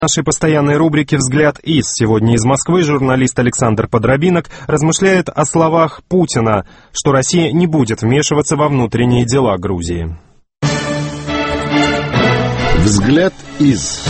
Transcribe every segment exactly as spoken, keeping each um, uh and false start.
нашей постоянной рубрике «Взгляд из». Сегодня из Москвы журналист Александр Подробинок размышляет о словах Путина, что Россия не будет вмешиваться во внутренние дела Грузии. «Взгляд из».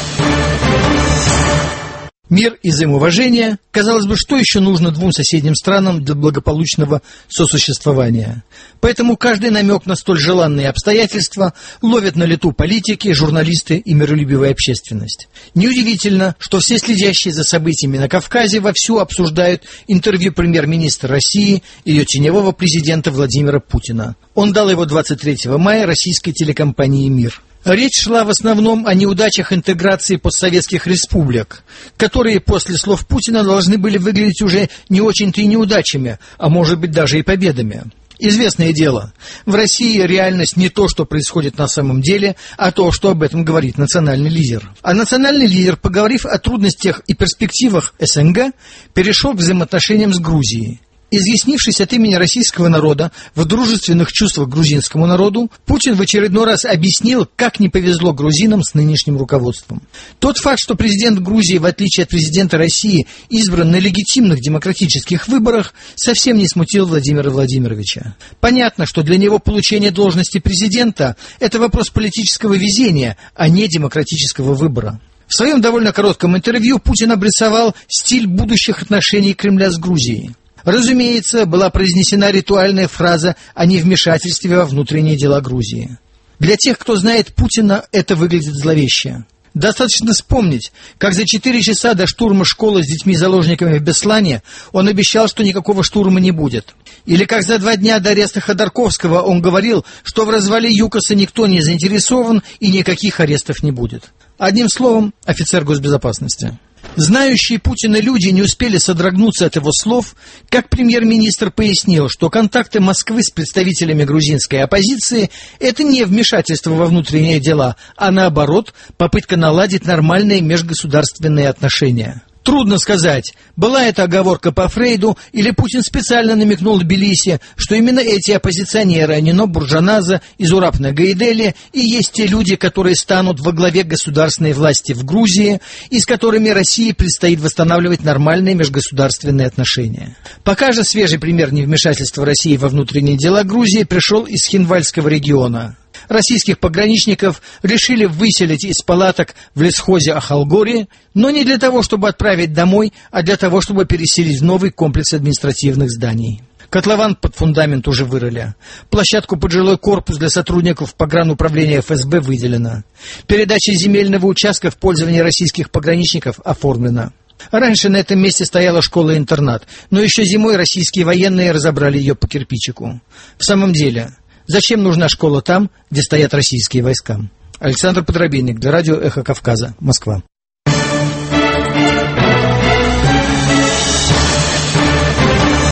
Мир и взаимоуважение. Казалось бы, что еще нужно двум соседним странам для благополучного сосуществования? Поэтому каждый намек на столь желанные обстоятельства ловят на лету политики, журналисты и миролюбивая общественность. Неудивительно, что все следящие за событиями на Кавказе вовсю обсуждают интервью премьер-министра России и ее теневого президента Владимира Путина. Он дал его двадцать третьего мая российской телекомпании «Мир». Речь шла в основном о неудачах интеграции постсоветских республик, которые после слов Путина должны были выглядеть уже не очень-то и неудачами, а может быть даже и победами. Известное дело, в России реальность не то, что происходит на самом деле, а то, что об этом говорит национальный лидер. А национальный лидер, поговорив о трудностях и перспективах СНГ, перешел к взаимоотношениям с Грузией. Изъяснившись от имени российского народа в дружественных чувствах грузинскому народу, Путин в очередной раз объяснил, как не повезло грузинам с нынешним руководством. Тот факт, что президент Грузии, в отличие от президента России, избран на легитимных демократических выборах, совсем не смутил Владимира Владимировича. Понятно, что для него получение должности президента – это вопрос политического везения, а не демократического выбора. В своем довольно коротком интервью Путин обрисовал стиль будущих отношений Кремля с Грузией. Разумеется, была произнесена ритуальная фраза о невмешательстве во внутренние дела Грузии. Для тех, кто знает Путина, это выглядит зловеще. Достаточно вспомнить, как за четыре часа до штурма школы с детьми-заложниками в Беслане он обещал, что никакого штурма не будет. Или как за два дня до ареста Ходорковского он говорил, что в развале ЮКОСа никто не заинтересован и никаких арестов не будет. Одним словом, офицер госбезопасности. Знающие Путина люди не успели содрогнуться от его слов, как премьер-министр пояснил, что контакты Москвы с представителями грузинской оппозиции – это не вмешательство во внутренние дела, а наоборот, попытка наладить нормальные межгосударственные отношения. Трудно сказать, была это оговорка по Фрейду, или Путин специально намекнул Тбилиси, что именно эти оппозиционеры, Нино Буржаназа и Зураб Нагайдели, и есть те люди, которые станут во главе государственной власти в Грузии, и с которыми России предстоит восстанавливать нормальные межгосударственные отношения. Пока же свежий пример невмешательства России во внутренние дела Грузии пришел из Хинвальского региона. Российских пограничников решили выселить из палаток в лесхозе Ахалгори, но не для того, чтобы отправить домой, а для того, чтобы переселить в новый комплекс административных зданий. Котлован под фундамент уже вырыли. Площадку под жилой корпус для сотрудников погрануправления эф эс бэ выделена. Передача земельного участка в пользование российских пограничников оформлена. Раньше на этом месте стояла школа-интернат, но еще зимой российские военные разобрали ее по кирпичику. В самом деле, зачем нужна школа там, где стоят российские войска? Александр Подробинник для радио «Эхо Кавказа», Москва.